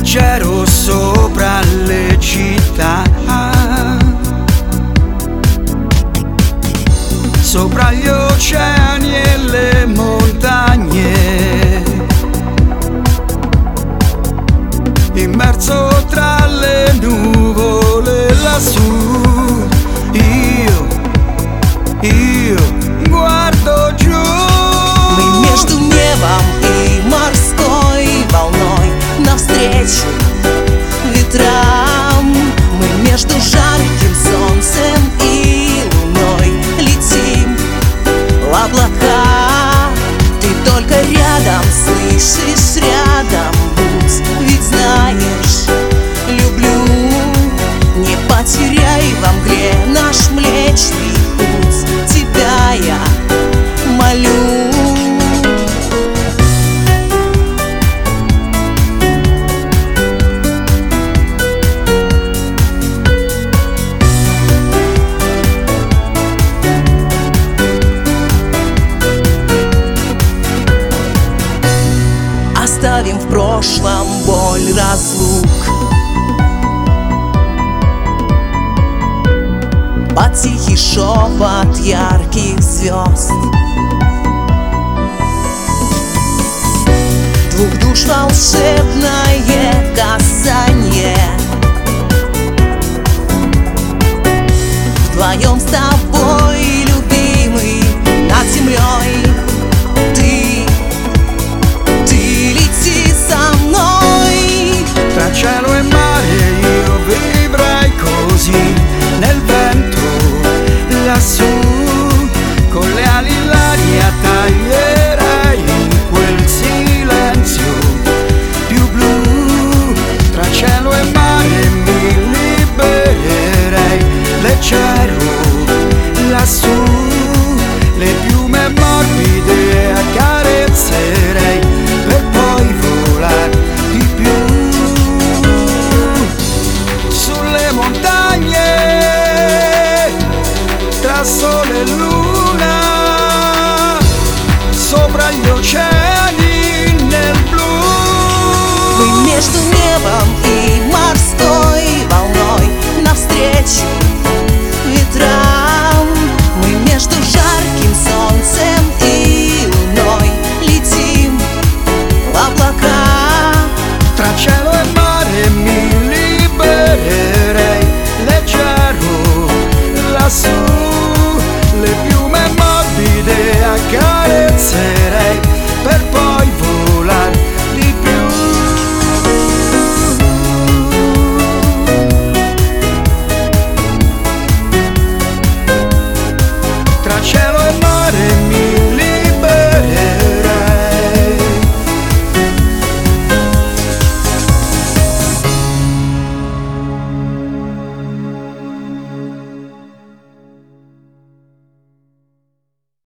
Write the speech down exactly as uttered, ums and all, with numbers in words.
leggero sopra le città, sopra gli oceani e le montagne, immerso tra le nuvole lassù. Io, io guardo giù. Мы между небом и морской волной, навстречу ветрам. Мы между жарким солнцем и луной летим в облака. Ты только рядом, слышишь, рядом будь. Ведь знаешь, люблю. Не потеряй во мгле наш Млечный Путь. Тебя я молю. Оставим в прошлом боль разлук, под тихий шепот ярких звезд. Двух душ волшебное касание, вдвоем с тобой, любимый, над землей. Tra cielo e mare io vivrai così, nel vento lassù, con le ali l'aria taglierai in quel silenzio più blu. Tra cielo e mare mi libererei, leggero lassù, le piume morbide accarezzerei per poi volare di più. Sulle montagne, tra sole e luna, sopra gli oceani